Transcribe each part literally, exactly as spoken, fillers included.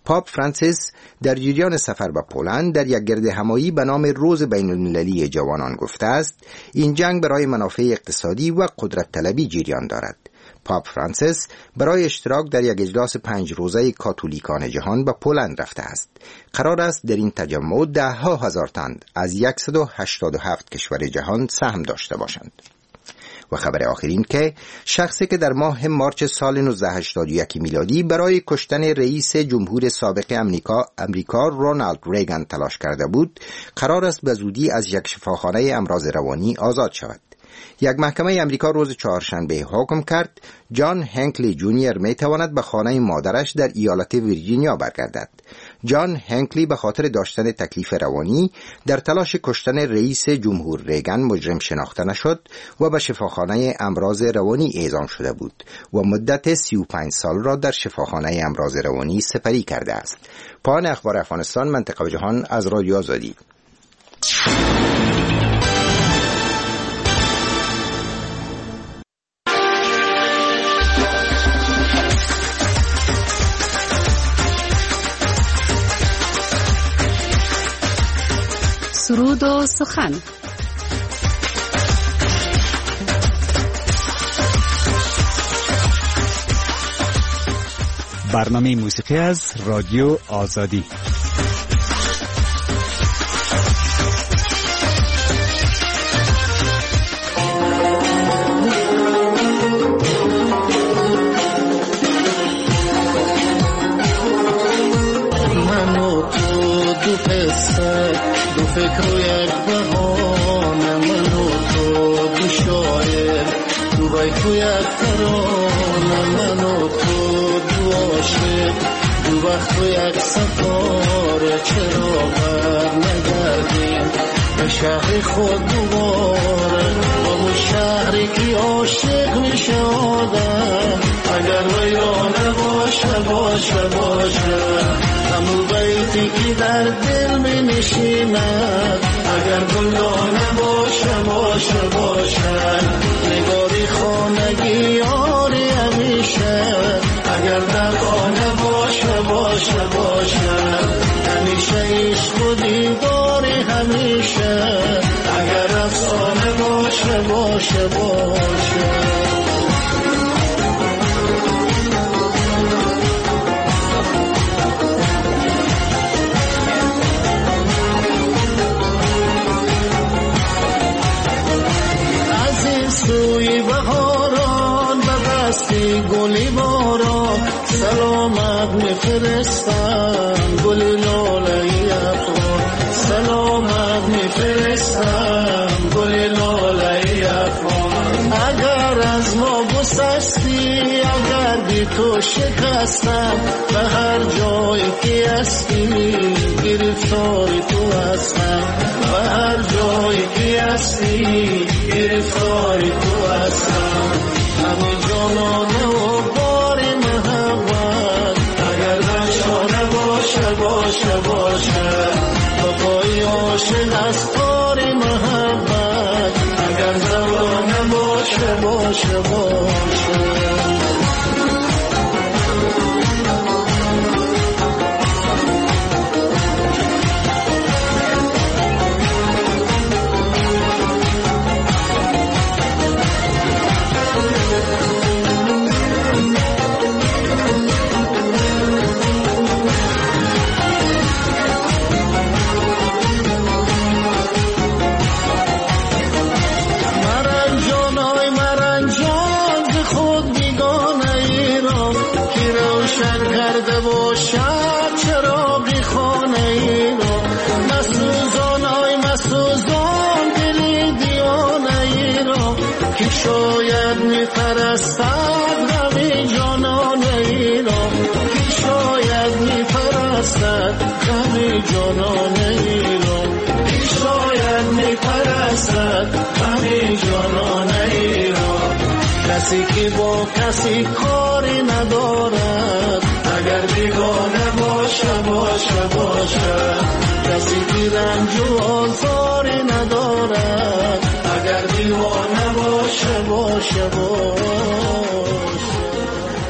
پاپ فرانسیس در جریان سفر به پولند در یک گرد همایی به نام روز بین المللی جوانان گفته است این جنگ برای منافع اقتصادی و قدرت طلبی جریان دارد. پاپ فرانسیس برای اشتراک در یک اجلاس پنج روزه کاتولیکان جهان به پولند رفته است. قرار است در این تجمع ده ها هزار تن از صد و هشتاد و هفت کشور جهان سهم داشته باشند. و خبر آخرین که شخصی که در ماه مارچ سال نوزده هشتاد و یک میلادی برای کشتن رئیس جمهور سابق امریکا امریکا رونالد ریگان تلاش کرده بود، قرار است به زودی از یک شفاخانه امراض روانی آزاد شود. یک محکمه امریکا روز چهارشنبه حکم کرد جان هنکلی جونیور می تواند به خانه مادرش در ایالت ویرجینیا برگردد. جان هنکلی به خاطر داشتن تکلیف روانی در تلاش کشتن رئیس جمهور ریگان مجرم شناخته نشد و به شفاخانه امراض روانی اعزام شده بود و مدت سی و پنج سال را در شفاخانه امراض روانی سپری کرده است. پایان اخبار افغانستان منطقه و جهان از رادیو آزادی. سرود و سخن. برنامه موسیقی از رادیو آزادی. فکر و یک بهانه من و تو دو شاعر تو بیت و یک ترانه من و تو دو عاشق دو وقت و یک سفاره چرا بر نگردیم به شهر خود دوباره با اون شهری که عاشق میشه آدم اگر ویرانه باشه باشه باشه همون بیتی که در دل می نشیند اگر گلدانه باشه باشه باشه نگاری خانگی یاری همیشه اگر در خانه باشه باشه باشه همیشه عشق و دیداری همیشه اگر افسانه باشه باشه باشه سوی بهاران به دستی گلی باران سلامت میفرستم گلی لاله افغان سلامت میفرستم گلی لاله افغان اگر از ما گسستی اگر بی تو شکستم به هر جایی که هستی گرفتاری تو هستم به هر جایی که هستی گرفتاری تو هستم همه جانانه و باری محبت اگر نشانه باشه باشه باشه بابای عاشق از باری محبت اگر زبانه باشه باشه باشه شاید میپرستد غمی جانان ایران که شاید میپرستد غمی جانان ایران که شاید میپرستد غمی جانان ایران کسی که با کسی کاری ندارد اگر بیگانه باشه باشه باشه کسی که رنج و آزاری ندارد اگر دیوانه باشه باشه باشه. سلام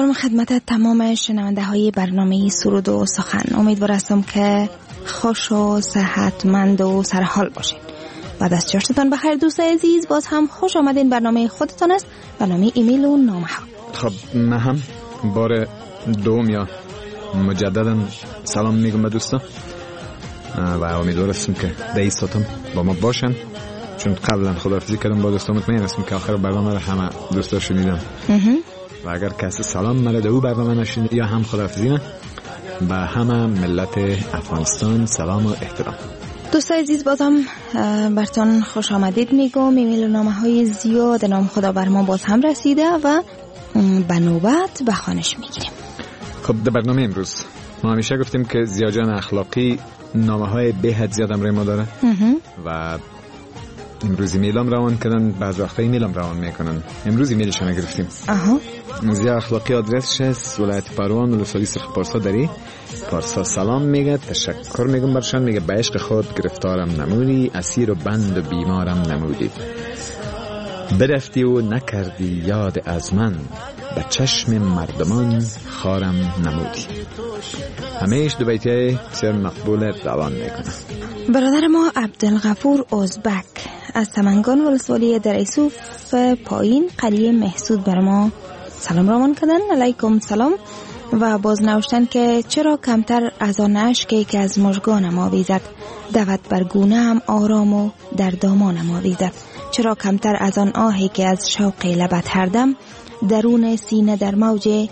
دارم خدمت تمام شنونده های برنامه سرود و سخن. امیدوار هستم که خوش و صحتمند و سرحال باشین. بعد از چاشتتان بخیر دوستای عزیز، باز هم خوش آمدین. برنامه خودتان است، برنامه ایمیل و نامه ها. خب من هم بار دوم یا مجددا سلام میگم به دوستا و امیدوار هستم که ده ساعتم با ما باشن، چون قبلا خداحافظی کردم با دوستان. مطمئن هستم که آخر برنامه رو همه دوستا شنیدم و اگر کسی سلام مرده او برنامه نشنید یا هم خداحافظی نه، به همه ملت افغانستان سلام و احترام. دوستای عزیز بازم برتون خوش آمدید میگم. ایمیل و نامه های زیاد نام خدا بر ما باز هم رسیده و به نوبت به خوانش میگیریم. خب در برنامه امروز ما همیشه گفتیم که زیاجان اخلاقی نامه های به حد زیاد امروی ما داره و امروز ایمیلام روان کردن، بعض وقتا ایمیلام روان میکنن. امروز ایمیلشون گرفتیم. آها. زیا اخلاقی آدرسش است ولایت پروان ولسوالی سرخ پارسا داری. پارسا سلام میگه، تشکر میگم برشان، میگه به عشق خود گرفتارم نمودی، اسیر و بند و بیمارم نمودی، برفتی و نکردی یاد از من، به چشم مردمان خارم نمودی. همیش دو بیتیه بسیار مقبول روان میکنه. برادر ما عبدالغفور ازبک از سمنگان ولسوالی در ایسوف پایین قریه محسود بر ما سلام روان کردن. علیکم سلام و باز نوشتن که چرا کمتر از آن اشکی که از مژگانم آویزد، دود بر گونه‌ام آرام و در دامانم آویزد، چرا کمتر از آن آهی که از شوق لبت هر دم، درون سینه در موج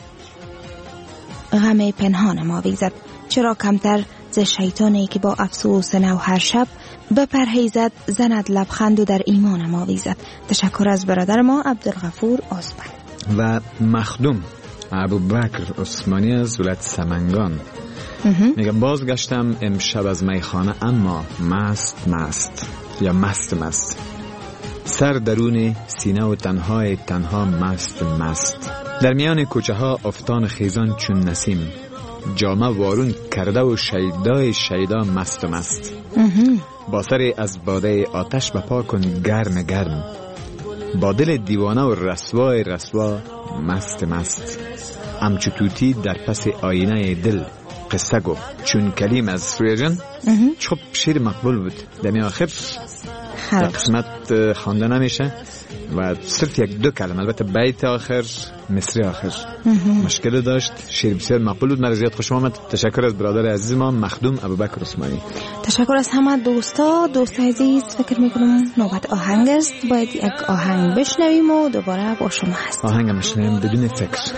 غم پنهانم آویزد، چرا کمتر ز شیطانی که با افسوس نو هر شب بپرهیزد، زند لبخند و در ایمانم آویزد. تشکر از برادر ما عبدالغفور ازبک. و مخدوم ابوبکر عثمانی از ولایت سمنگان میگه بازگشتم امشب از میخانه اما مست مست یا مست مست، سر درون سینه و تنهای تنها مست مست، در میان کوچه ها افتان خیزان چون نسیم، جامه وارون کرده و شیدای شیدا مست مست، با سر از باده آتش بپا کن گرم گرم، با دل دیوانه و رسوای رسوا مست مست، همچو طوطی در پس آینه دل قصه گو چون کلیم از سویا جان. چوب شیر مقبول بود. دمی آخر در قسمت خوانده نمیشه و صرف یک دو کلمه، البته بیت آخر مصری آخر مشکل داشت. شیر بسیار مقبول بود، مرا زیاد خوشم آمد. تشکر از برادر عزیز ما مخدوم ابوبکر عثمانی. تشکر از همه دوستا. دوست عزیز فکر میکنم نوبت آهنگ است، باید یک آهنگ بشنویم و دوباره با شما هست. آهنگ بشنویم بدون فکر.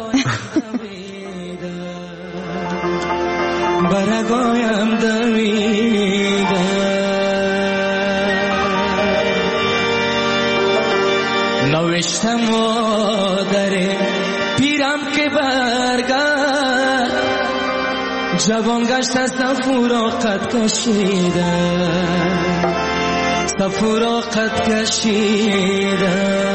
برگایم دویده نوشتم و در پیرم که برگرد، جوان گشت از صفورا قد کشیده، صفورا قد کشیده.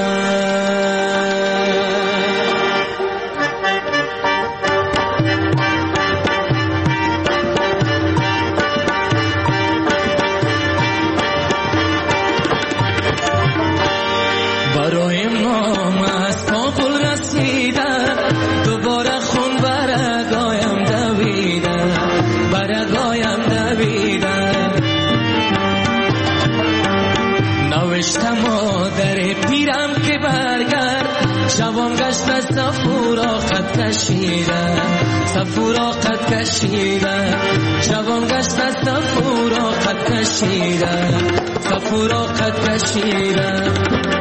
جوان گشت از صفورا قد کشیده، صفورا قد کشیده، جوان گشت از صفورا قد کشیده، صفورا قد کشیده.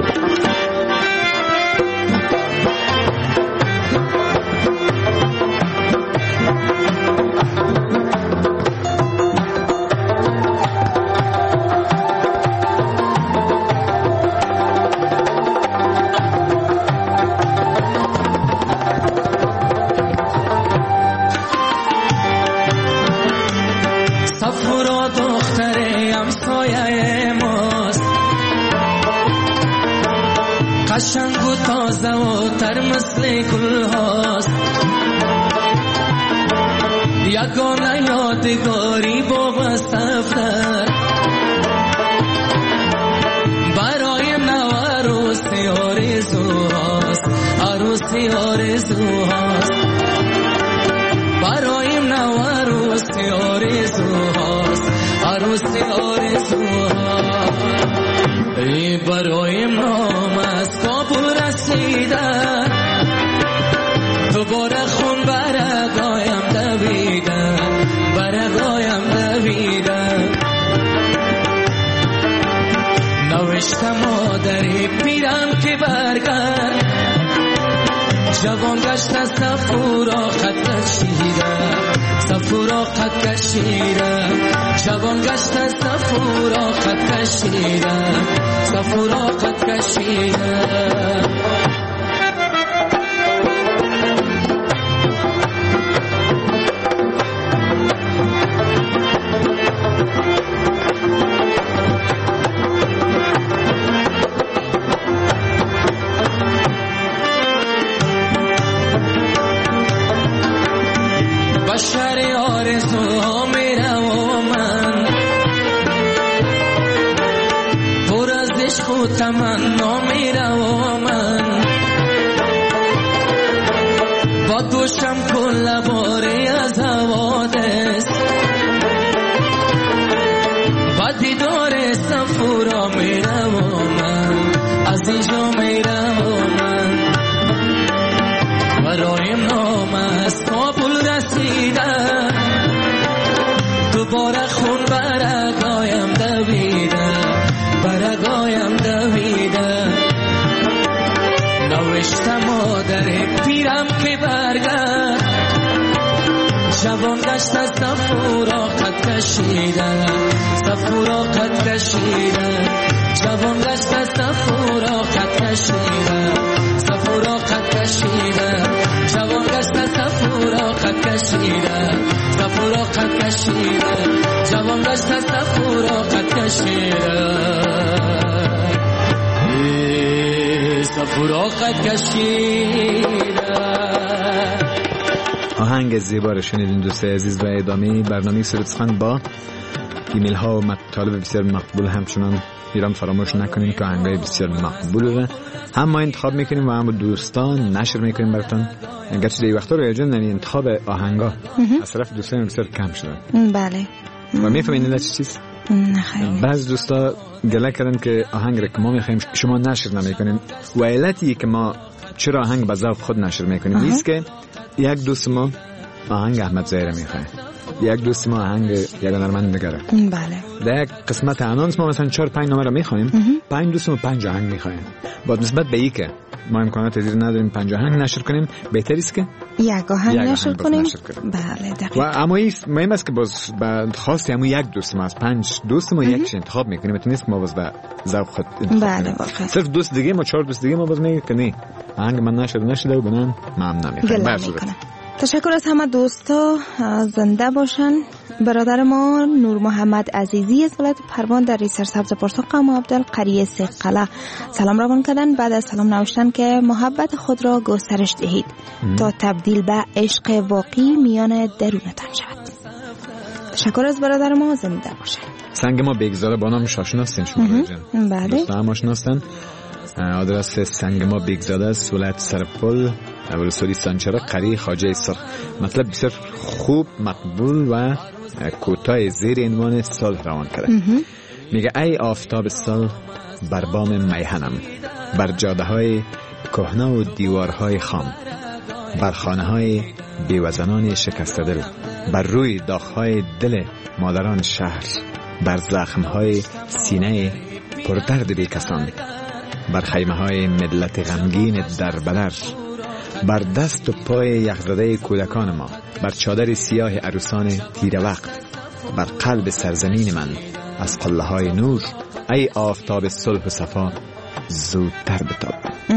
قشنگ و تازه و تر مثل گل هاست، یگانه یادگاری با سفر برای نو عروسی آرزو هاست، عروسی آرزو هاست. دوست آرزوها ای برایم نام از کابل رسیدن دوباره خون برگایم دویدن برگایم دویدن نوشتم مادری پیرم که برگرد جوان گشت از صفورا خط کشیدم صفورا خط کشیدم جوان گشت از صفورا خط کشیدم صفورا خط کشیدم بشر آرزوها میرم و من پر از عشق و تمنا میرم و من با دوشم کل باری از حوادث با دیدار صفورا میرم و من از اینجا میرم و من برایم نام از کابل رسیدن دوباره خون برگایم دویدن برگایم دویدن نوشتم مادر پیرم که برگرد جوان گشت از صفورا خط کشیدن صفورا خط کشیدن جوان گشت از صفورا خط کشیدن صفورا خط کشیدن جوان گشت از صفورا خط کشیدن صفورا خط کشیدن جوان گشت از صفورا خط کشیدن صفورا خط کشیدن. آهنگ زیبا رو شنیدین دوستای عزیز و ادامه برنامه صورت سخن با ایمیل ها و مطالب بسیار مقبول همچنان ایران فراموش نکنیم که آهنگای بسیار مقبول رو هم ما انتخاب میکنیم و هم با دوستان نشر میکنیم براتون. گرچه دی وقتا رو جان یعنی انتخاب آهنگا از طرف دوستان بسیار کم شده. بله. و میفهمین این چیز؟ نه خیلی. بعض دوستا گله کردن که آهنگ رو که ما میخوایم شما نشر نمیکنیم و علتی که ما چرا آهنگ به ذوق خود نشر میکنیم نیست که یک دوست ما آهنگ احمد زهیر میخواد، یک دوست ما آهنگ یک هنرمند دیگه. بله. در یک قسمت آنونس ما مثلا چهار پنج نامه رو میخوایم، پنج دوست ما پنج آهنگ میخوایم. با نسبت به این که ما امکانات زیر نداریم پنج آهنگ نشر کنیم، بهتر است که یک آهنگ نشر کنیم. نشر کنیم. بله دقیق. و اما این مهم است که باز بعد خاصی همون یک دوست ما از پنج دوست ما یکش انتخاب میکنیم، مثل نیست ما باز به ذوق خود انتخاب بله کنیم. واقعا. صرف دوست دیگه ما چهار دوست دیگه ما باز میگه که نه آهنگ من نشر نشده و بنام ممنون میکنم. تشکر از همه دوستا، زنده باشن. برادر ما نور محمد عزیزی از ولایت پروان در سرسبز پرتقال و عبدال قریه سقله سلام روان کردن. بعد از سلام نوشتن که محبت خود را گسترش دهید تا تبدیل به عشق واقعی میان درونتان شود. تشکر از برادر ما، زنده باشن. سنگ ما بگذاره با نام شاشناستین شما جان. بله. دوستا هم آشناستن. آدرس سنگ ما بگذاره است، ولایت سرپل، ولسوالی سانچرا، قریه خواجه سرخ. مطلب بسیار خوب، مقبول و کوتاه زیر عنوان صلح روان کرده. میگه ای آفتاب صلح بر بام میهنم، بر جاده های کهنه و دیوارهای خام، بر خانه های بیوزنان شکسته دل، بر روی داغ‌های دل مادران شهر، بر زخم‌های سینه پردرد بیکسان، بر خیمه های ملت غمگین در بدر، بر دست و پای یخزده کودکان ما، بر چادر سیاه عروسان تیر وقت، بر قلب سرزمین من از قله های نور ای آفتاب صلح و صفا زودتر بتاب.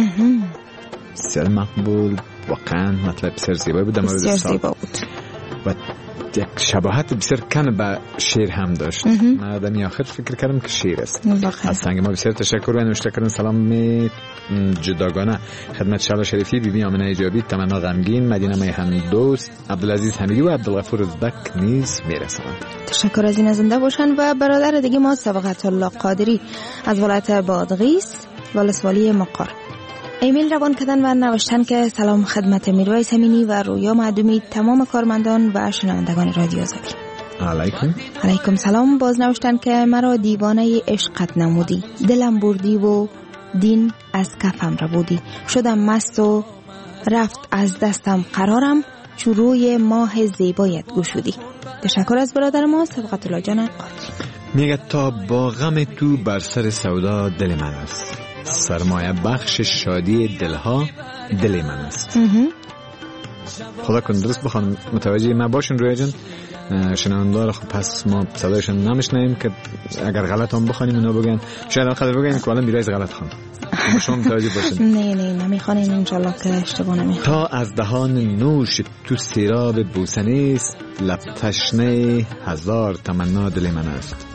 بسیار مقبول، واقعا مطلب بسیار زیبا بود. بسیار زیبا بود و یک شباهت بسیار کم به شعر هم داشت. من دمی آخر فکر کردم که شعر است. از سنگ ما بسیار تشکر و نوشته کردن. سلام جداگانه خدمت شالا شریفی، بی بی آمنه ایجابی، تمنا غمگین، مدینه میهن دوست، عبدالعزیز حمیدی و عبدالغفور ازبک نیز میرسند. تشکر از این زنده باشن. و برادر دیگه ما سبقت الله قادری از ولایت بادغیس ولسوالی مقر ایمیل روان کردن و نوشتن که سلام خدمت میرویس امینی و رویا معدومی، تمام کارمندان و شنوندگان رادیو آزادی. علیکم. علیکم سلام. باز نوشتن که مرا دیوانه عشقت نمودی، دلم بردی و دین از کفم را بودی، شدم مست و رفت از دستم قرارم، چو روی ماه زیبایت گشودی. تشکر از برادر ما صبغت الله جان قاضی. میگه تا با غم تو بر سر سودا دل من است، سرمایه بخش شادی دلها دل من است. خدا کن درست بخوان متوجه ما باشون رویا جان. شنوندار خب پس ما صدایشون نمیشنیم که اگر غلط هم بخوانیم اونا بگن شاید آخر بگن که الان بیرایز غلط خوان. شما متوجه باشین. نه نه نمیخوانیم انشالله که اشتباه نمیخوانیم. تا از دهان نوش تو سیراب بوسنی است، لب تشنه هزار تمنا دل من است.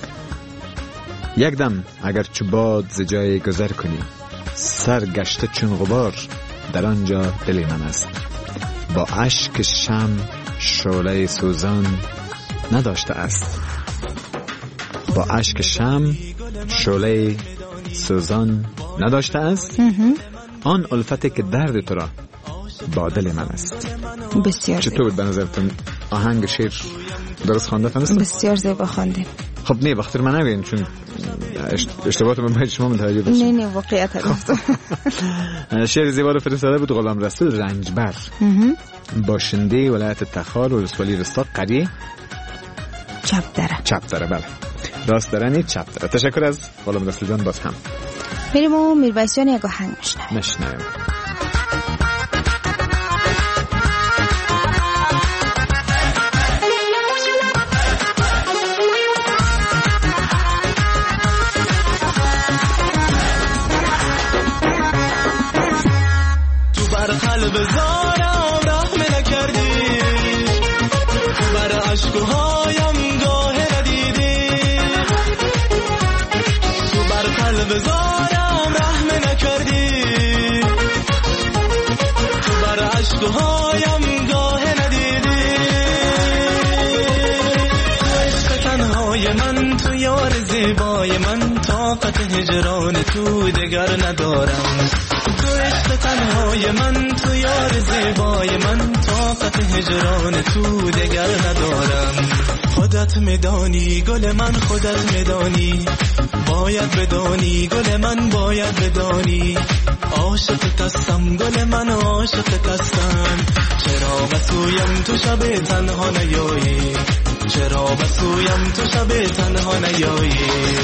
یک دم اگر چو باد ز جای گذر کنی، سر گشته چون غبار در آنجا دل من است. با اشک شم شعله سوزان نداشته است، با اشک شم شعله سوزان نداشته است. آن الفتی که درد تو را با دل من است. بسیار چطور بود به نظرتون آهنگ شعر درست خوانده فهمیدین؟ بسیار زیبا خواندید. خب نه بخاطر من نگین چون اشتباهات من باید شما متوجه باشید. نه نه واقعیت گفتم. شعر زیبا رو فرستاده بود غلام رسول رنجبر، باشنده ولایت تخار ولسوالی رستاق قریه چپدره. چپدره بله راست درنی چپدره. تشکر از غلام رسول جان. باز هم میریم و میرویس جان یک آهنگ میشنویم. میشنویم. قلب زارم رحم نکردی، بر عشقهایم گاه ندیدی. تو بر قلب زارم رحم نکردی، تو بر عشقهایم گاه ندیدی. تو عشق تنهای من، تو یار زیبای من، طاقت هجران تو دگر ندارم. تو عشق تنهای من، تو یار زیبای من، طاقت هجران تو دگر ندارم. خودت میدانی گل من، خودت میدانی، باید بدانی گل من، باید بدانی. عاشق هستم گل من، عاشق هستم. چرا بسویم تو شب تنها نیایی، چرا بسویم تو شب تنها نیایی.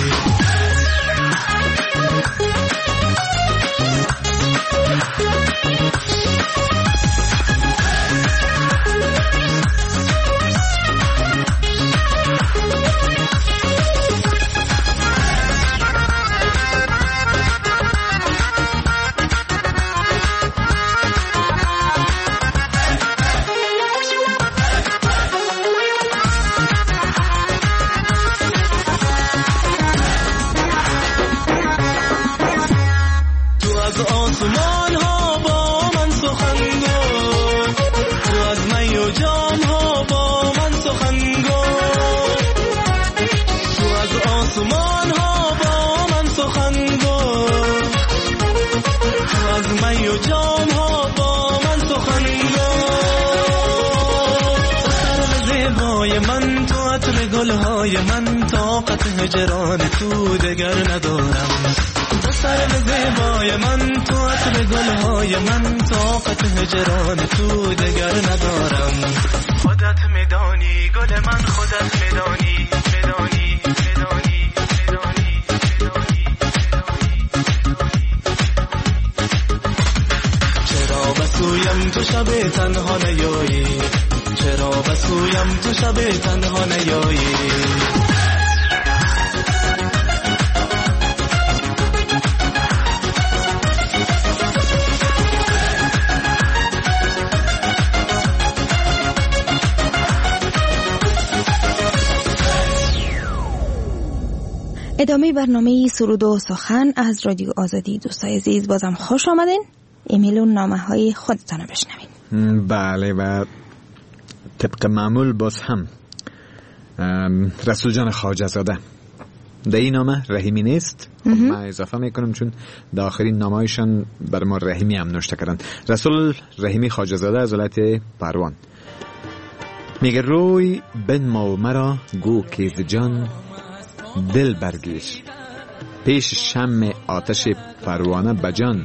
من طاقت هجران تو دگر ندارم. تو سر زیبای من، تو عطر گلهای من، طاقت هجران تو دگر ندارم. خودت میدانی گل من، خودت میدانی، میدانی، میدانی، میدانی، میدانی. چرا بسویم تو شب تنها نیایی، چرا بسویم تو شب تنها نیایی. ادامه برنامه سرود و سخن از رادیو آزادی. دوستای عزیز بازم خوش آمدین. ایمیل و نامه های خودتان رو بشنوین. بله و طبق معمول باز هم رسول جان خواجه زاده در این نامه رحیمی نیست. ما اضافه میکنم چون در آخرین نامه‌ایشان بر ما رحیمی هم نوشته کردن. رسول رحیمی خواجه زاده از ولایت پروان میگه روی بنما مرا گو که ز جان دل برگیر، پیش شمع آتش پروانه بجان.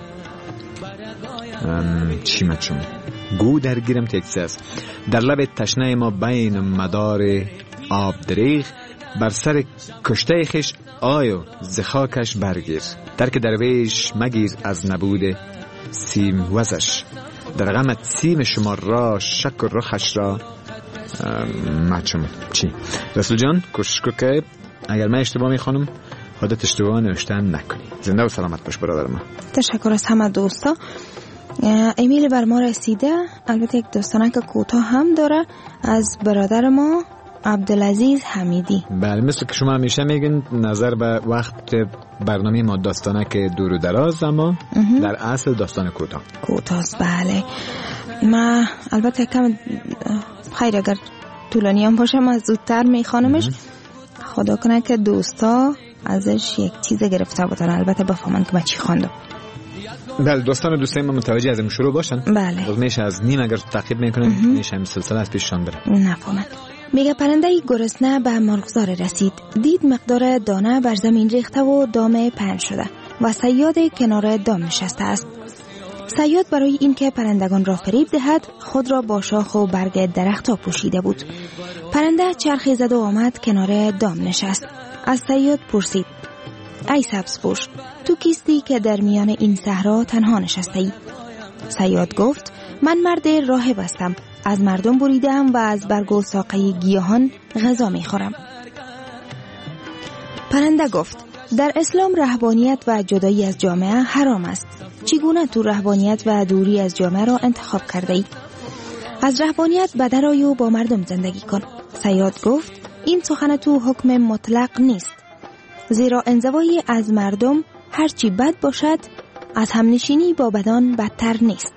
چی مچون گو درگیرم تکسی است. در لب تشنه ما بین مدار آب دریغ، بر سر کشته خش آیو ز خاکش برگیر. درک درویش مگیر از نبود سیم وزش، در غمت سیم شما را شک و رخش را مچون. چی رسول جان کوشش کن که اگر من اشتباه میخوانم خودت اشتباه نوشتن نکنی. زنده و سلامت باش برادر ما. تشکر از همه دوستا. ایمیل بر ما رسیده، البته یک دوستانه که کوتاه هم داره، از برادر ما عبدالعزیز حمیدی. بله، مثل که شما همیشه میگین نظر به وقت برنامه ما داستانه که دور و دراز، اما در اصل داستان کوتاه کوتاست. بله، ما البته کم خیر اگر طولانی هم باشه ما زودتر میخوانمش. خدا کنه که دوستا ازش یک چیز گرفته بودن، البته بفهمن که من چی خواندم. بله دوستان و دوستای ما متوجه از این شروع باشن. بله، باز میشه از نیم اگر تعقیب میکنن میشه این سلسله از پیششان بره. نفهمن. میگه پرنده گرسنه به مرغزار رسید، دید مقدار دانه بر زمین ریخته و دام پهن شده و صیاد کنار دام نشسته است. صیاد برای اینکه پرندگان را فریب دهد خود را با شاخ و برگ درخت‌ها پوشیده بود. پرنده چرخی زد و آمد کنار دام نشست. از صیاد پرسید: ای سبزپوش، تو کیستی که در میان این صحرا تنها نشسته ای؟ صیاد گفت: من مرد راهب هستم، از مردم بریدم و از برگ و ساقه گیاهان غذا میخورم. پرنده گفت: در اسلام رهبانیت و جدایی از جامعه حرام است. چگونه تو رهبانیت و دوری از جامعه را انتخاب کرده ای؟ از رهبانیت بدر آی و با مردم زندگی کن. صیاد گفت: این سخن تو حکم مطلق نیست، زیرا انزوایی از مردم هرچی بد باشد از همنشینی با بدان بدتر نیست.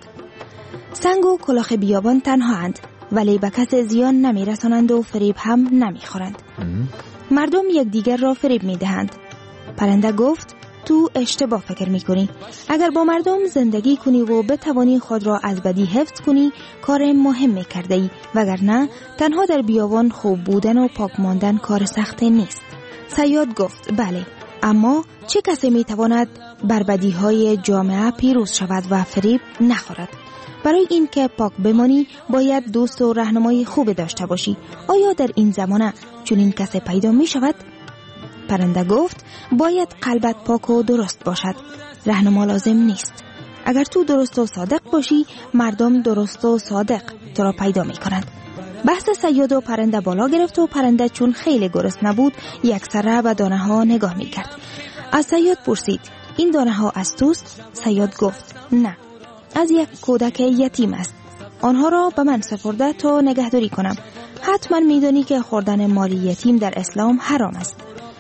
سنگ و کلاه بیابان تنها اند، ولی به کس زیان نمی رسانند و فریب هم نمی خورند. مردم یک دیگر را فریب می دهند. پرنده گفت: تو اشتباه فکر می کنی. اگر با مردم زندگی کنی و بتوانی خود را از بدی حفظ کنی کار مهم کرده ای، وگرنه تنها در بیابان خوب بودن و پاک ماندن کار سخت نیست. صیاد گفت: بله، اما چه کسی می تواند بر بدی های جامعه پیروز شود و فریب نخورد؟ برای این که پاک بمانی باید دوست و راهنمای خوب داشته باشی. آیا در این زمانه چنین کسی پیدا می شود؟ پرنده گفت: باید قلبت پاک و درست باشد، راهنما لازم نیست. اگر تو درست و صادق باشی مردم درست و صادق تو را پیدا می کنند. بحث صیاد و پرنده بالا گرفت و پرنده چون خیلی گرسنه بود یک سره به دانه ها نگاه می کرد. از صیاد پرسید: این دانه ها از توست؟ صیاد گفت: نه، از یک کودک یتیم است. آنها را به من سپرده تا نگهداری کنم. حتما میدانی که خوردن مال یتیم در اسلام حرام است.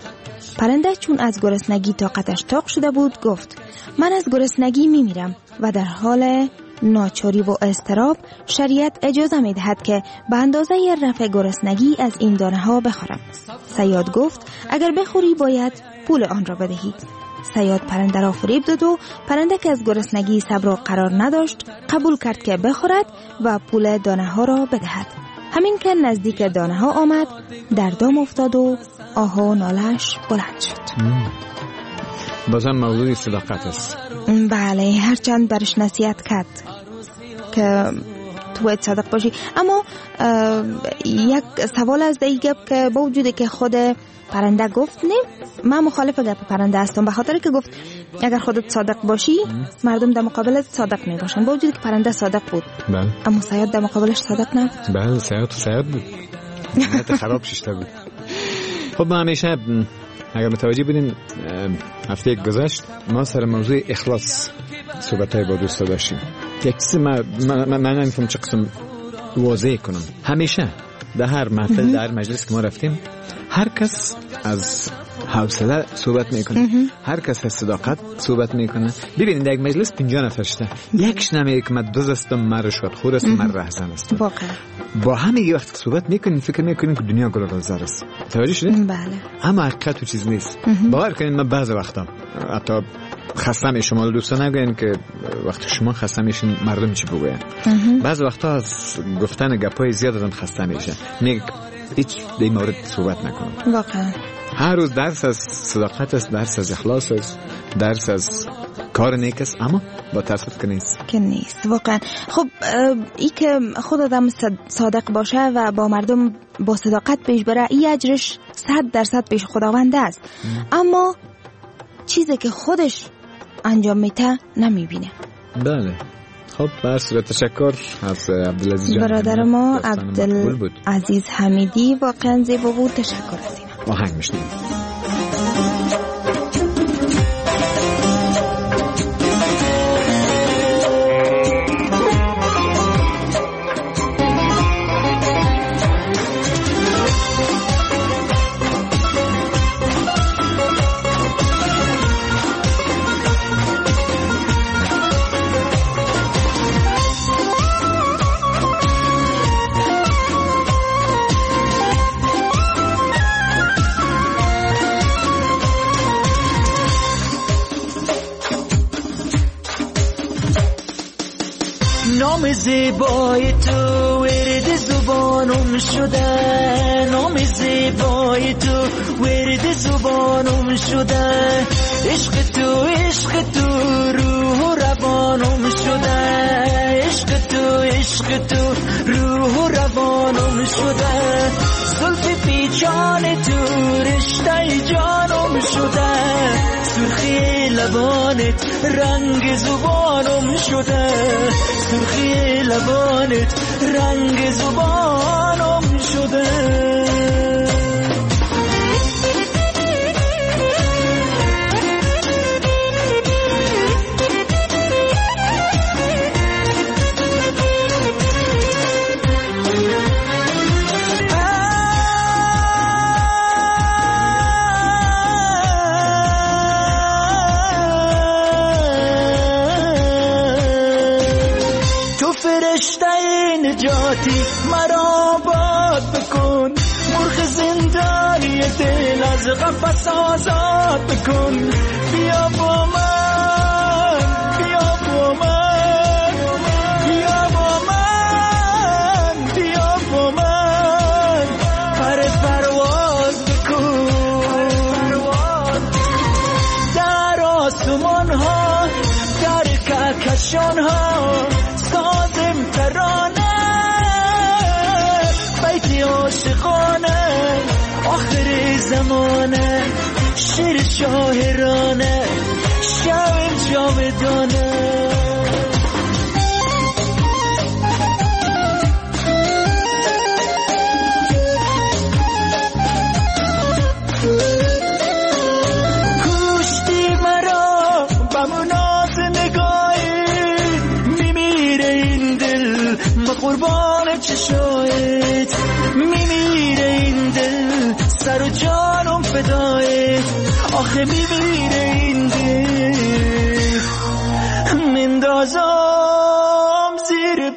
پرنده چون از گرسنگی طاقتش طاق شده بود گفت: من از گرسنگی میمیرم و در حال ناچاری و اضطراب شریعت اجازه میدهد که به اندازه رفع گرسنگی از این دانه ها بخورم. صیاد گفت: اگر بخوری باید پول آن را بدهی. صیاد پرنده را فریب داد و پرنده که از گرسنگی صبر و قرار نداشت قبول کرد که بخورد و پول دانه ها را بدهد. همین که نزدیک دانه ها آمد در دام افتاد و آه و نالش بلند شد. بازم موضوع صداقت است. بله، هرچند برش نصیحت کرد که تو باید صادق باشی، اما یک سوال از دیگه که با وجودی که خود پرنده گفت نه، من مخالف گپ پرنده هستم، به خاطر که گفت اگر خودت صادق باشی مردم در مقابلت صادق می باشن. با وجودی که پرنده صادق بود، بله، اما صیاد در مقابلش صادق نبود. بله، صیاد صیاد بود، نهایت خراب ششته بود. خب ما همیشه اگر متوجه بودین هفته گذشت ما سر موضوع اخلاص صحبت‌های با دوستا داشتیم. یک چیز من من نمی‌فهمم چه قسم واضح کنم. همیشه در هر محفل در هر مجلس که ما رفتیم هر کس از حوصله صحبت میکنه، هر کس از صداقت صحبت میکنه. ببینید در یک مجلس پنجاه نفر شده، یکش نمیگه که من دوز هستم، من رشوت خور هستم، من رهزن هستم. واقعا با همه یه وقت صحبت میکنین فکر میکنین که دنیا گل و گلزار است. توجه شدید؟ بله. اما حقیقت و چیز نیست. باور کنین من بعضی وقتا حتی خسته می شما دوستان نگوین که وقتی شما خسته میشین مردم چی بگوین. بعض وقتا از گفتن گپای زیاد آدم خسته میشه. میگه هیچ در مورد صحبت نکنم. واقعا هر روز درس از صداقت است، درس از اخلاص است، درس از کار نیک است، اما با ترسات که نیست که نیست واقعا. خب ای که خود آدم صادق باشه و با مردم با صداقت پیش بره، ای اجرش صد درصد پیش خداوند است. ام. اما چیزی که خودش انجام میده نمیبینه. بله. خب بر صورت تشکر از عبدالعزیز جان، برادر ما عبدالعزیز حمیدی، واقعا زیبا بود. تشکر از این آهنگ میشنیم. نام زیبای تو ورد زبانم شده، نام زیبای تو ورد زبانم شده، عشق تو عشق تو روح و روانم شده، عشق تو عشق تو روح و روانم شده، زلف پیچان تو رشته جانم شده، سرخی لبانت رنگ زبانم شده، سرخی لبانت رنگ زبانم شده. نجاتی مرا باد بکن، مرغ زندانی دل از قفس آزاد بکن، بیا با من بیا با من بیا با من بیا با من، پر پرواز بکن در آسمان ها، در کهکشان ها، سازم ترانه بیتی عاشقانه، آخر زمانه شیر شاهرانه، شب جاودانه. کشتی مرا بموناز نگاهی، میمیره این دل با قربان چشایت، میمیره این دل سر و جانم فدایت، آخه میمیره این دل مندازم زیر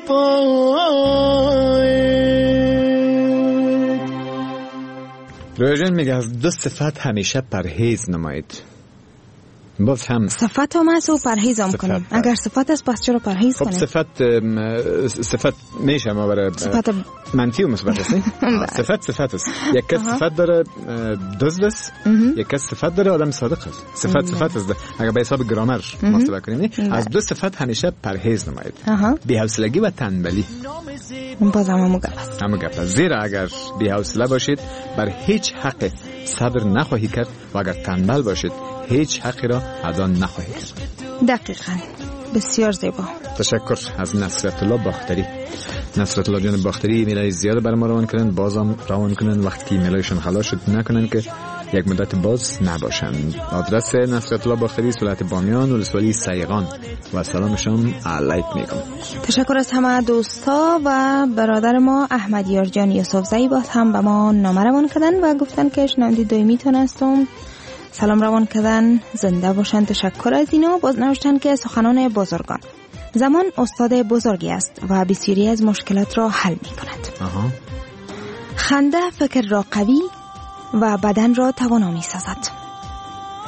پایت. روژن میگه از دو صفت همیشه پرهیز نمایید. باز هم صفت هم هست و پرهیز هم کنیم. اگر صفت است پس چرا پرهیز خب کنیم؟ صفت صفت میشه ما برای صفت منفی و مثبت است. صفت صفت است. یک کس صفت داره دزد است، یک کس صفت داره آدم صادق است. صفت صفت است. اگر به حساب گرامر محاسبه کنیم از دو صفت همیشه پرهیز نمایید. بی‌حوصلگی و تنبلی. باز هم همون گپ است. همون گپ است. زیرا اگر بی‌حوصله باشید بر هیچ حق صبر نخواهی کرد و اگر تنبل باشید هیچ حقی را ادا نخواهی کرد. دقیقاً. بسیار زیبا. تشکر از نصرت الله باختری. نصرت الله جان باختری ایمیلای زیاد بر ما روان کردن، بازم روان کنن وقتی که ایمیلایشون خلاص شد نکنن که یک مدت باز نباشن. آدرس نصرت الله باختری ولایت بامیان ولسوالی سیغان و سلامشون علیک میگم. تشکر از همه دوستا و برادر ما احمد یارجان یوسفزئی باز هم به ما نامه روان کردن و گفتن که شنونده دائمیتون هستم. سلام روان کردن، زنده باشن. تشکر از اینا. باز نوشتن که سخنان بزرگان، زمان استاد بزرگی است و بسیاری از مشکلات را حل می کند. آها. خنده فکر را قوی و بدن را توانا می سازد.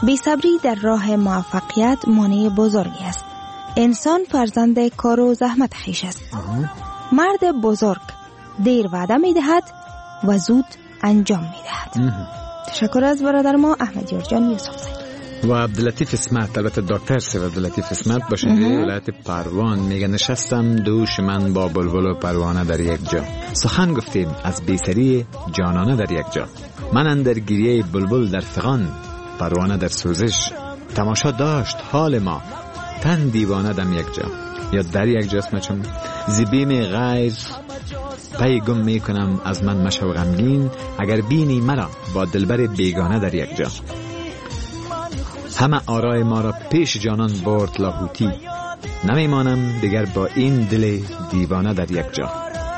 بی‌صبری در راه موفقیت مانع بزرگی است. انسان فرزند کار و زحمت خویش است. مرد بزرگ دیر وعده می دهد و زود انجام می دهد. تشکر از برادر ما احمد یارجان یوسفزی. و عبداللطیف اسمت، البته دکتر سیو عبداللطیف اسمت باشنده ولایت پروان میگه نشستم دوش من با بلبل و پروانه در یک جا، سخن گفتیم از بیسری جانانه در یک جا. من اندر گریه بلبل در فغان، پروانه در سوزش، تماشا داشت حال ما تن دیوانه دم یک جا. یا در یک جا اسمه چون زبیم غیر پی گم میکنم از من مشو غمگین، اگر بینی مرا با دلبر بیگانه در یک جا. همه آرای ما را پیش جانان برد لاهوتی، نمیمانم دیگر با این دل دیوانه در یک جا.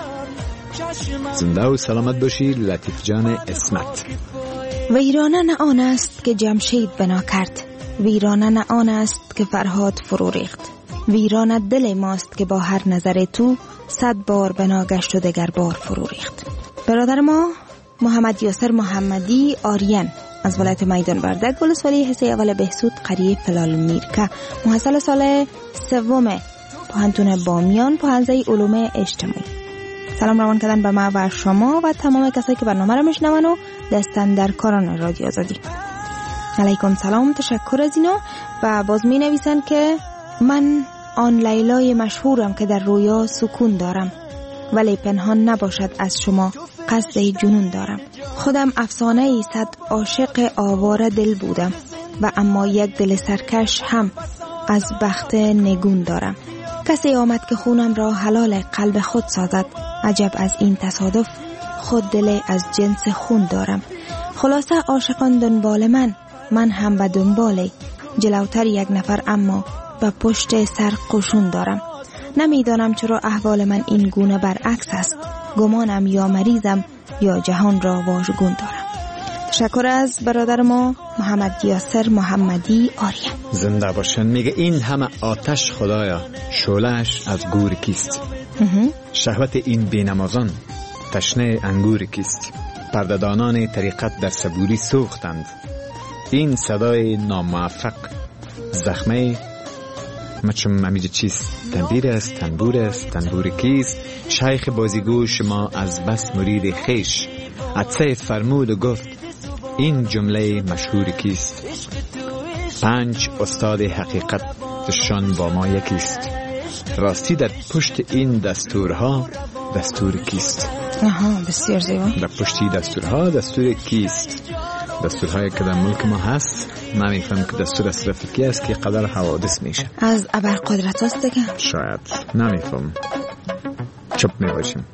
زنده و سلامت باشی لطیف جان اسمت. ویرانه نه آن است که جمشید بنا کرد، ویرانه نه آن است که فرهاد فرو ریخت، ویرانه دل ماست که با هر نظر تو صد بار بنا گشت و دگر بار فرو ریخت. برادر ما محمد یاسر محمدی آریان از ولایت میدان وردک ولسوالی حصه اول بهسود قریه فلال میرکه، محصل سال سوم پوهنتون بامیان پوهنځی علوم اجتماعی. سلام روان کردن به ما و شما و تمام کسایی که برنامه را میشنون و دستن در کاران رادیو آزادی. علیکم سلام، تشکر از اینا. و باز می نویسن که من آن لیلای مشهورم که در رویا سکون دارم، ولی پنهان نباشد از شما قصد جنون دارم. خودم افسانه ای صد عاشق آواره دل بودم و اما یک دل سرکش هم از بخت نگون دارم. کسی آمد که خونم را حلال قلب خود سازد، عجب از این تصادف خود دل از جنس خون دارم. خلاصه عاشقان دنبال من، من هم به دنبال جلوتر یک نفر اما به پشت سر قشون دارم. نمیدانم چرا احوال من این گونه برعکس است، گمانم یا مریضم یا جهان را واژگون دارم. تشکر از برادر ما محمد یاسر محمدی آریان. زنده باشن. میگه این همه آتش خدایا شعله‌اش از گور کیست؟ شهوت این بینمازان تشنه انگور کیست؟ پردهدانان طریقت در صبوری سوختند، این صدای ناموفق زخمه مچم ممیج چیست؟ تنبیر است، تنبور است، تنبور کیست؟ شیخ بازیگو شما از بس مرید خیش، عطسه فرمود و گفت این جمله مشهور کیست؟ پنج استاد حقیقت دشان با ما یکیست، راستی در پشت این دستورها دستور کیست؟ آها، بسیار زیبا. در پشتی دستورها دستور کیست؟ دستورهایی که در ملک ما هست نمیفهم که دستور از طرف کی است که قدر حوادث میشه. از ابرقدرت هست دیگه؟ شاید نمیفهم، چپ میباشیم.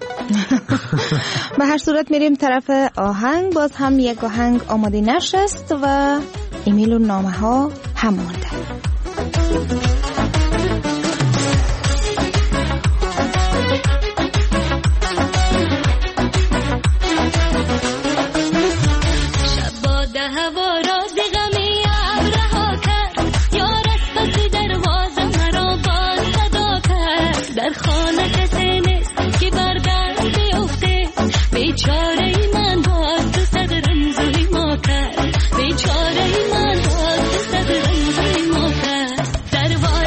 به هر صورت میریم طرف آهنگ. باز هم یک آهنگ آماده نشست و ایمیل و نامه ها هم مونده. Dar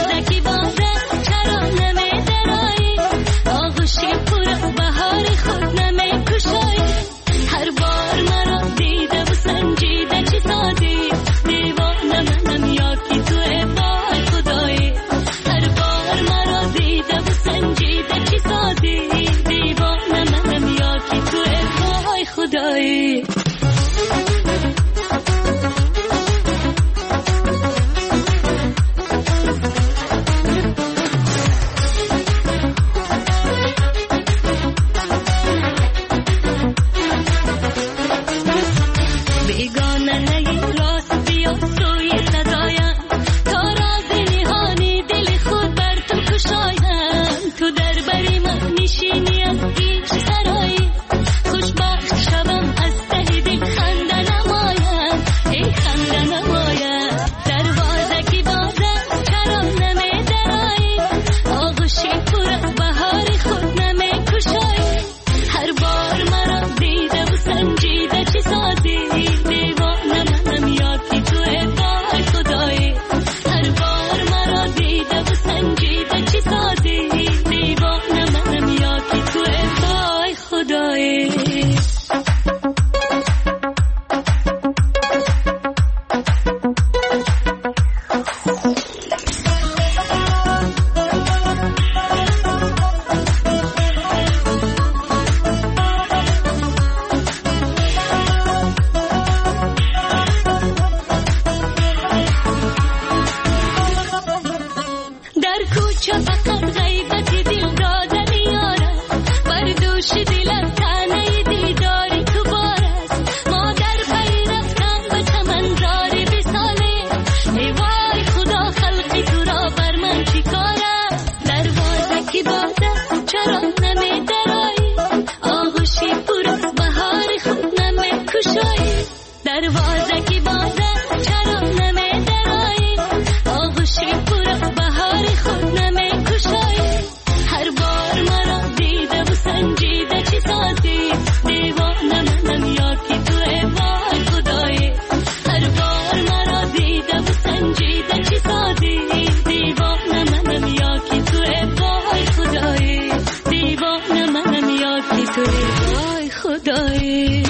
پروازکی بازه چرا نمی درایی آغوشی پر بهاری خود نمی کشایی هر بار مرا دیده و سنجیده چی سازی دیوانه منم یا که تو ای وای خدایی هر بار مرا دیده و سنجیده چی سازی دیوانه منم یا که تو ای وای خدایی دیوانه منم یا که تو ای وای خدایی.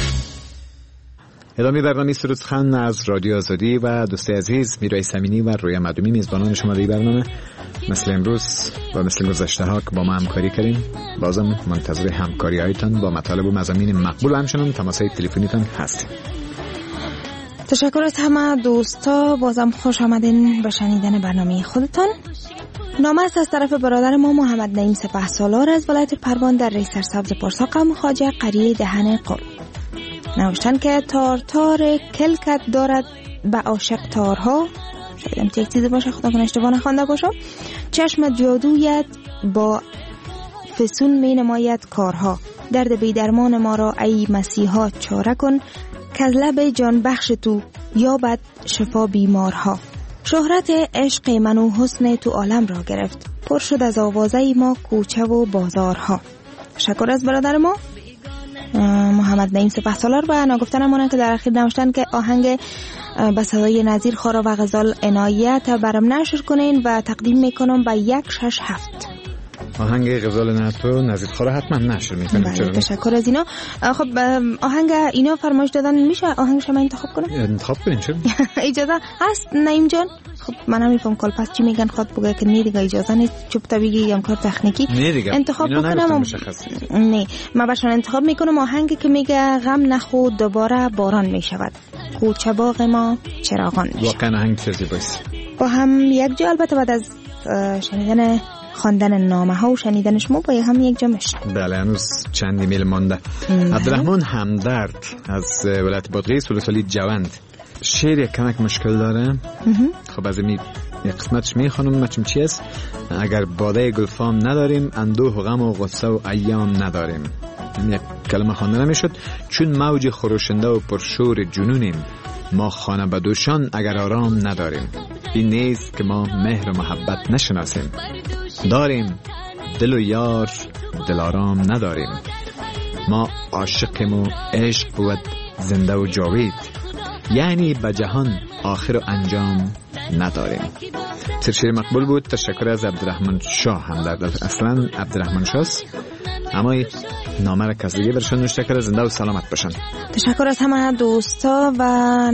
ادامه برنامه سرودخوان از رادیو آزادی و دوست عزیز میرای سمینی و رویا مدومی میزبانان شماره برنامه. مثل امروز و مثل گذشته ها که با ما همکاری کردین، بازم منتظر همکاری هایتان با مطالب و مضامین مقبول همچنان تماسهای تلفنیتان هستیم. تشکر از همه دوستا، بازم خوش آمدین به شنیدن برنامه خودتان. نامه است از طرف برادر ما محمد نعیم سپهسالار از ولایت پروان در ری سرسبز پرساقم خواجه قریه دهن قل. نوشتن که تار تار کلکت دارد به عاشق تارها، شاید هم یک چیزی باشه خدا کنه اشتباه نخوانده باشم، چشم جادویت با فسون می نماید کارها، درد بیدرمان ما را ای مسیحا چاره کن که از لب جان بخش تو یابد شفا بیمارها. شهرت عشق من و حسن تو عالم را گرفت، پر شد از آوازه ما کوچه و بازارها. تشکر از برادر ما محمد نعیم سپهسالار و نگفتنمونه که در اخیر نوشتن که آهنگ به صدای نظیر خارا و غزال عنایت برم نشر کنین و تقدیم میکنم به یک شش هفت. آهنگ غزال نتو نظیر خارا حتما نشر میکنیم. بله تشکر از اینا. خب آهنگ اینا فرمایش دادن، میشه آهنگش من انتخاب کنم؟ انتخاب کنیم چرا؟ اجازه هست نعیم جان؟ خب من هم میفهم کل پس چی میگن، خود بگه که نه دیگه اجازه نیست، چوب طبیعی هم کار تکنیکی انتخاب بکنم. نه من برشان انتخاب میکنم آهنگی که میگه غم نخود دوباره باران میشود، کوچه باغ ما چراغان میشود. واقعا آهنگ چیزی باشه. با هم یک جا البته بعد از شنیدن خواندن نامه ها و شنیدن شما با هم یک جا میشه. بله هنوز چند ایمیل مانده. عبدالرحمن همدرد از ولایت بادغیس ولسوالی جوند شعر یک کمک مشکل داره. خب از این یک قسمتش میخوانم مچم چی است. اگر باده گلفام نداریم اندوه و غم و غصه و ایام نداریم. این یک کلمه خوانده نمیشد. چون موج خروشنده و پرشور جنونیم ما خانه بدوشان اگر آرام نداریم. این نیست که ما مهر و محبت نشناسیم، داریم دل و یار دل آرام نداریم. ما عاشقیم و عشق بود زنده و جاوید، یعنی به جهان آخر و انجام نداریم. شعر مقبول بود. تشکر از عبدالرحمن شاه همدرد. اصلا عبدالرحمن شاست اما نامه را کسی دیگه برشان نوشته کرده. زنده و سلامت باشن. تشکر از همه دوستا و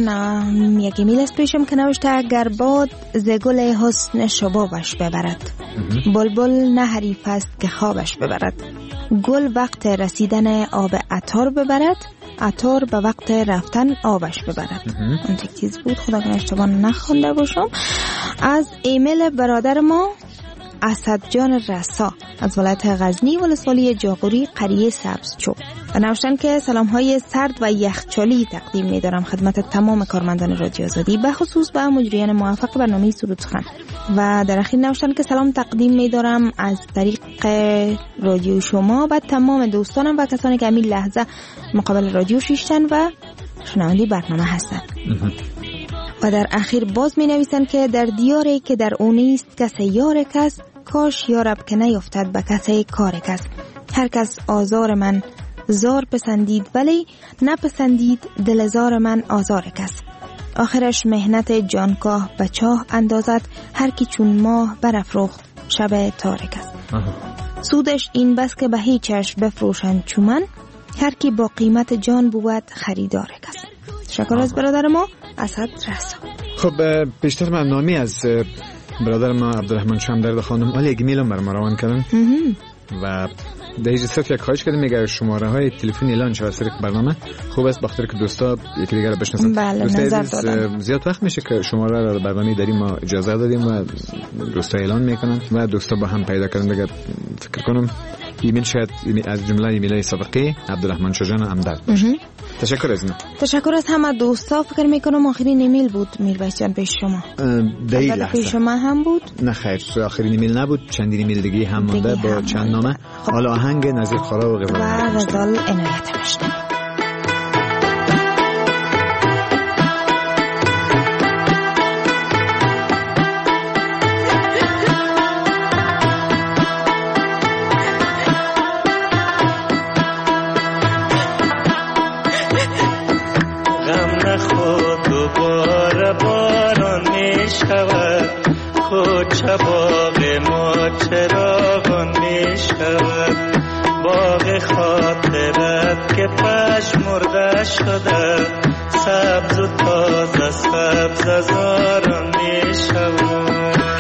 نه یک ایمیل است پیشم که نوشته اگر باد ز گل حسن شبابش ببرد، بلبل نه حریف است که خوابش ببرد. گل وقت رسیدن آب عطار ببرد، عطار به وقت رفتن آبش ببرد. اون یک چیز بود خدا کنه اشتباه نخونده باشم. از ایمیل برادر ما اسد جان رسا از ولایت غزنی ولسوالی جاغوری قریه سبز چوب و نوشتن که سلام های سرد و یخچالی تقدیم می دارم خدمت تمام کارمندان رادیو آزادی، به خصوص به مجریان موفق برنامه سرودخوان. و در اخیر نوشتن که سلام تقدیم می دارم از طریق رادیو شما و تمام دوستانم و کسانی که همین لحظه مقابل رادیو شیشتن و شنونده برنامه هستن. و در اخیر باز می نویسن که در دیاری که در اون نیست کسی یار کس، کاش یارب که نیفتد به کسی کار کس. هر کس آزار من زار پسندید ولی نپسندید دل زار من آزار کس. آخرش مهنت جانکاه به چاه اندازد، هر کی چون ماه برافروخت شب تارک است. سودش این بس که به هیچش بفروشند چومن، هر کی با قیمت جان بود خریدار کس. تشکر از برادر ما اسد رسا. خب بیشتر من نامی از برادر ما عبدالرحمن شامدرد خانم علی اگمیلم بر ما روان کردن و در اینجا صرف یک خواهش کردم میگه شماره های تلفن اعلان شود سر برنامه خوب است بخاطر که دوستا یکی دیگر رو بشناسن. بله نظر دادم. زیاد وقت میشه که شماره رو برنامه داریم ما اجازه دادیم و دوستا اعلان میکنن و دوستا با هم پیدا کردن. دیگه فکر کنم ایمیل شاید از جمله ایمیل‌های سابقه عبدالرحمن شجان همدرد باشه. تشکر از اینا. تشکر از همه دوستا. فکر میکنم آخرین ایمیل بود میربایس جان پیش شما. دلیل پیش شما هم بود؟ نه خیر آخرین ایمیل نبود، چندین ایمیل دیگه هم مونده با چند نامه. حالا آهنگ نظیر خارا و غزال و غزال عنایت بشنویم. کوچه باغ ما چراغان می شود، باغ خاطرت که پژمرده شده، سبز و تازه سبز از آرام می شود.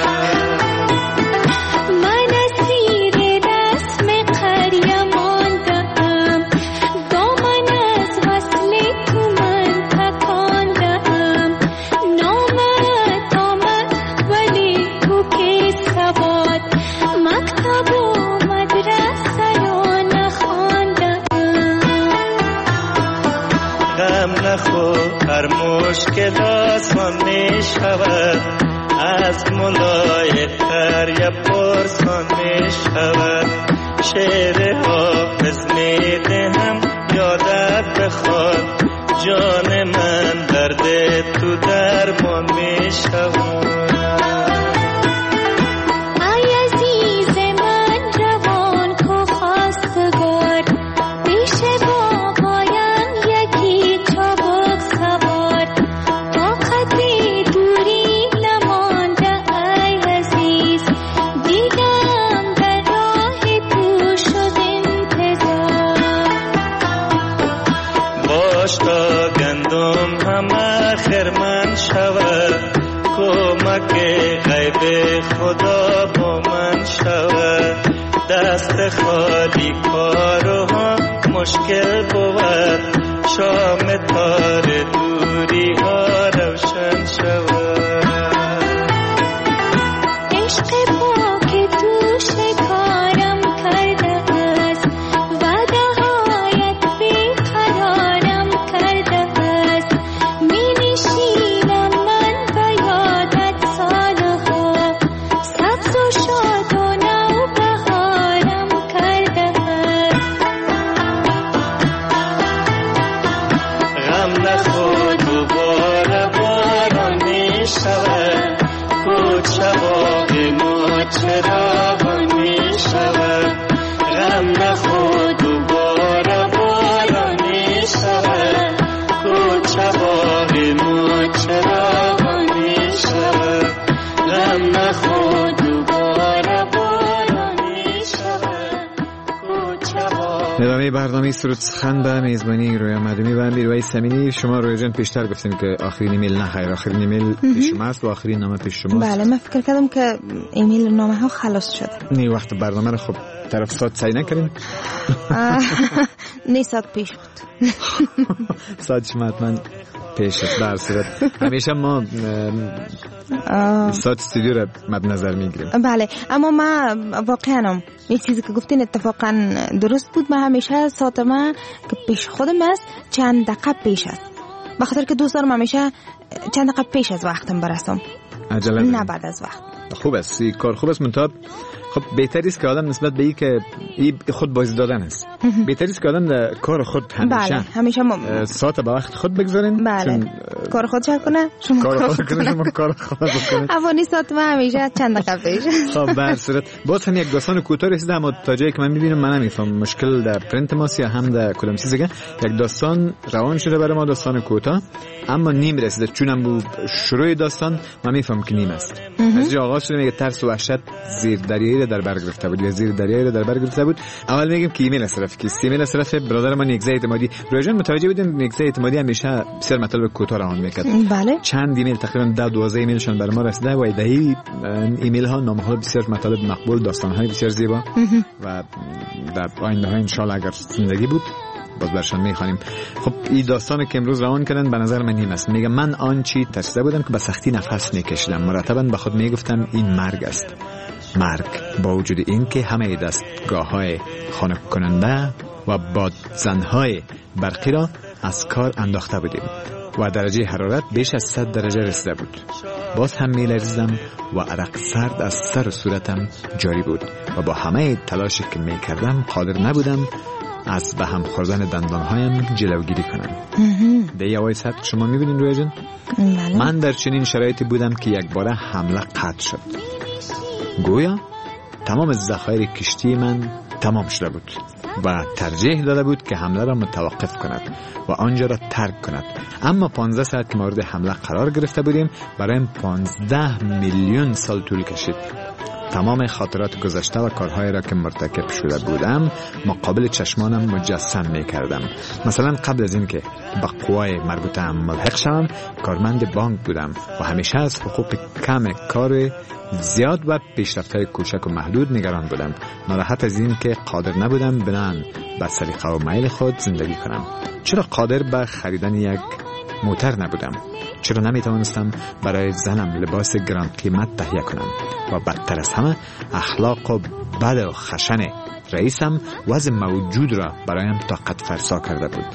هر مشکل آسان می شود، از ملایق‌تر یا پرسان می شود. شعر حافظ می دهم یادت بخواد، جان من درد تو درمان می شود. خدا با من شود، دست خالی کارها مشکل بود، شام تار دوری ها روشن شود. عشق پاک تو شکارم کرده است، وعده هایت بی قرارم کرده است. می نشینم من به یادت سالها، سبز و شاد و نو بهارم کرده است. غم نخور دوباره باران می شود، کوچه باغ ما چراغان می شود. غم نخور دوباره باران می شود، کوچه باغ ما چراغان می شود. غم نخور دوباره باران می شود، کوچه باغ. ادامه برنامه سرود سخن به میزبانی رویا مدنی و میروی سمینی. شما رویا جان پیشتر گفتیم که آخرین ایمیل نه خیر، آخرین ایمیل پیش شماست و آخرین نامه پیش شماست. بله، من فکر کردم که ایمیل نامه ها خلاص شد. نی وقت برنامه رو خب طرف ساعت سعی نکردیم. نی ساعت پیش بود. ساعت شما حتما پیش است. در صورت همیشه ما ساعت استودیو را مد نظر میگیریم. بله، اما ما واقعا این چیزی که گفتین اتفاقا درست بود. من همیشه ساعت ما که پیش خودم است چند دقیقه پیش است، بخاطر که دوست دارم همیشه چند دقیقه پیش از وقتم برسم، عجله نه بعد از وقت. خوب است، این کار خوب است. منتها خب بهتری است که آدم نسبت به این که این خود بازی دادن است، بهتری است که آدم در کار خود همیشه بله همیشه ما ساعت به وقت خود بگذارین. بله چون کار خود چه کنه شما کار خود کنه شما کار خود بکنید. اوانی ساعت ما همیشه چند دقیقه پیش. خب به هر صورت باز هم یک داستان کوتاه رسیده، اما تا جایی که من میبینم من نمیفهم مشکل در پرینت ماست یا هم در کدام چیزی که یک داستان روان شده برای ما، داستان کوتاه اما نیم رسیده. چونم بود شروع داستان من میفهم که نیم است. از جا آغاز شده میگه ترس و وحشت زیر دریایی را در بر گرفته بود یا زیر دریایی را در بر گرفته بود. اول میگم که ایمیل از طرف کیست؟ ایمیل از طرف برادر من یکزای اعتمادی. روزان متوجه بودیم یکزای اعتمادی همیشه بسیار مطالب کوتاه روان میکرد. بله چند ایمیل تقریبا ده دوازده ایمیلشون برای ما رسیده و دهی ایمیل ها نامه ها بسیار مطالب مقبول، داستان های بسیار زیبا و در آینده ها ان شاء الله اگر زندگی بود باز برشان میخوانیم. خب این داستانی که امروز روان کردن به نظر من این است. میگم من آن چی ترسیده بودم که به سختی نفس میکشیدم، مرتبا به خود میگفتم این مرگ است. مرگ با وجود این که همه دستگاه‌های خنک کننده و بادزن‌های برقی را از کار انداخته بودیم و درجه حرارت بیش از صد درجه رسیده بود. باز هم می‌لرزیدم و عرق سرد از سر و صورتم جاری بود و با همه تلاشی که می‌کردم قادر نبودم از به هم خوردن دندانهایم جلوگیری کنم. دیگه آوای سرد شما می‌بینید رویا جان؟ من در چنین شرایطی بودم که یک باره حمله قطع شد. گویا تمام ذخایر کشتی من تمام شده بود. و ترجیح داده بود که حمله را متوقف کند و آنجا را ترک کند. اما پانزده ساعت که مورد حمله قرار گرفته بودیم برایم پانزده میلیون سال طول کشید. تمام خاطرات گذشته و کارهایی را که مرتکب شده بودم مقابل چشمانم مجسم می کردم. مثلا قبل از این که به قوای مربوطه هم ملحق شوم کارمند بانک بودم و همیشه از حقوق کم کار زیاد و پیشرفت‌های کوچک و محدود نگران بودم. ناراحت از این که قادر نبودم بنان به سلیقه و میل خود زندگی کنم. چرا قادر به خریدن یک موتر نبودم؟ چرا نمیتوانستم برای زنم لباس گران قیمت تهیه کنم؟ و بدتر از همه اخلاق و بد و خشن رئیسم وضع موجود را برایم طاقت فرسا کرده بود.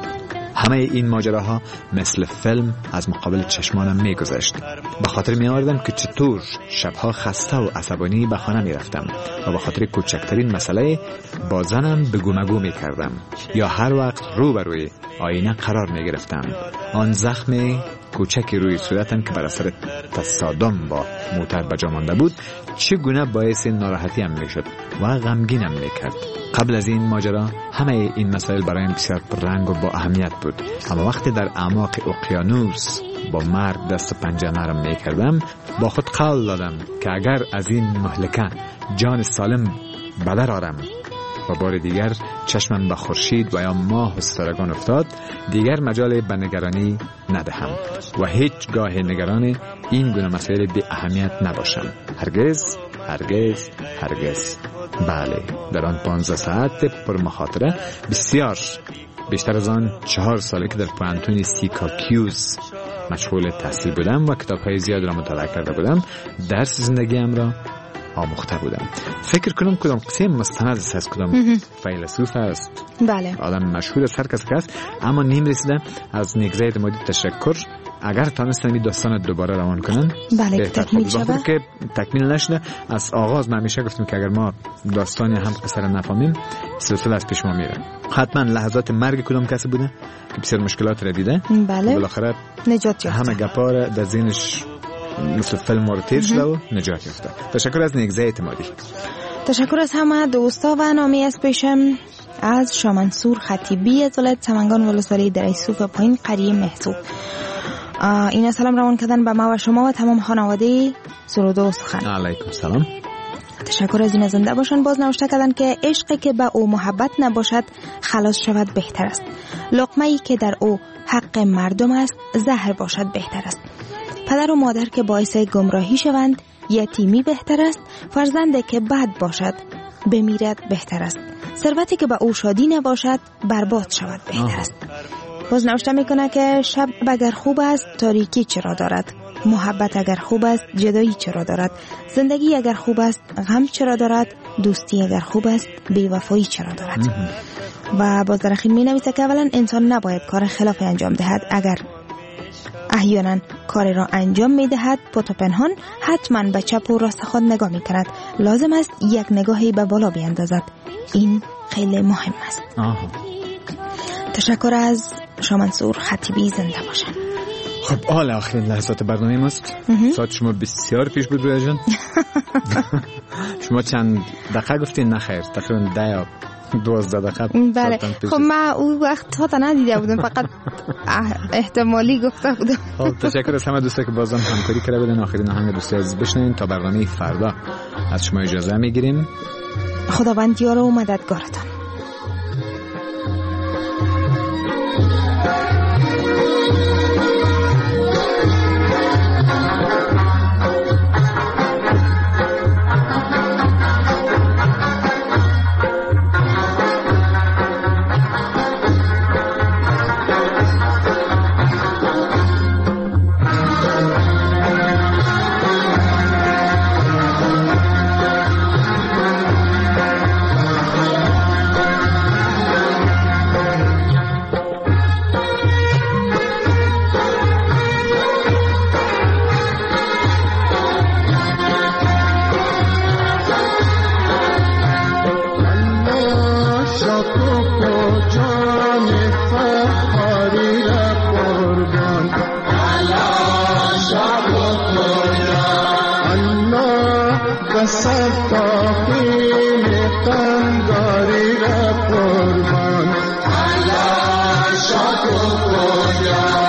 همه این ماجراها مثل فیلم از مقابل چشمانم میگذشت. به خاطر می آوردم که چطور شبها خسته و عصبانی به خانه می رفتم و به خاطر کوچکترین مسئله با زنم بگو مگو می کردم یا هر وقت رو بر روی آینه قرار می گرفتم. آن زخم کوچکی روی صورتم که بر اثر تصادم با موتر بجا مانده بود چگونه باعث ناراحتیم می شد و غمگینم می کرد. قبل از این ماجرا همه این مسائل برایم بسیار پررنگ و با اهمیت بود، اما وقتی در اعماق اقیانوس با مرگ دست و پنجه نرم می کردم با خود قول دادم که اگر از این مهلکه جان سالم بدر آرم و بار دیگر چشمم به خورشید و یا ماه و ستارگان افتاد دیگر مجال به نگرانی ندهم و هیچ گاه نگران این گونه مسائل بی اهمیت نباشم. هرگز هرگز هرگز. بله، در آن پانزده ساعت پر مخاطره بسیار بیشتر از آن چهار ساله که در پانتون سیکاکیوس مشغول تحصیل بودم و کتاب‌های زیاد را مطالعه کرده بودم درس زندگیم را آموخته بودم. فکر کنم کدام قسم مستند است از کدام فیلسوف است. بله. آدم مشهور است هر کس که است، اما نیم رسیده از نگذه اعتمادی تشکر اگر تانستن این داستان دوباره روان کنن بله تکمیل شود که تکمیل نشده. از آغاز من همیشه گفتم که اگر ما داستانی هم قصه را نفهمیم سلسله از پیش ما میره. حتما لحظات مرگ کدام کسی بوده که بسیار مشکلات را دیده بله بالاخره نجات یافته، همه گپا در ذهنش مثل فیلم رو تیر شده و نجات یافته. تشکر از نگذه اعتمادی. تشکر از همه دوستا و نامی از پیشم از شاه منصور خطیبی از ولایت سمنگان ولسوالی در ایسوف پایین قریه محسوب. این سلام روان کردن به ما و شما و تمام خانواده سرود و سخن. علیکم سلام. تشکر از این زنده باشن. باز نوشته کردن که عشقی که به او محبت نباشد خلاص شود بهتر است. لقمه‌ای که در او حق مردم است زهر باشد بهتر است. پدر و مادر که باعث گمراهی شوند یتیمی بهتر است. فرزندی که بد باشد بمیرد بهتر است. ثروتی که به او شادی نباشد برباد شود بهتر است. باز نوشته میکنه که شب اگر خوب است تاریکی چرا دارد، محبت اگر خوب است جدایی چرا دارد، زندگی اگر خوب است غم چرا دارد، دوستی اگر خوب است بی‌وفایی چرا دارد. و باز در اخیر می نویسه که اولا انسان نباید کار خلاف انجام دهد. اگر احیانا کار را انجام می دهد پت و پنهان حتما به چپ و راست خود نگاه می کند. لازم است یک نگاهی به بالا بیندازد. این خیلی مهم است. آه. تشکر از شاه منصور خطیبی زنده باشن. خب حال آخرین لحظات برنامه ماست. ساعت شما بسیار پیش بود رویا جان. شما چند دقیقه گفتین؟ نخیر تقریبا ده یا دوازده دقیقه. بله خب من اون وقت تا تا ندیده بودم فقط احتمالی گفته بودم. خب تشکر از همه دوستان که بازم همکاری کرده بودن. آخرین آهنگ دوستی عزیز بشنوین تا برنامه فردا از شما اجازه میگیریم. خداوند یار و مددگارتان. خدا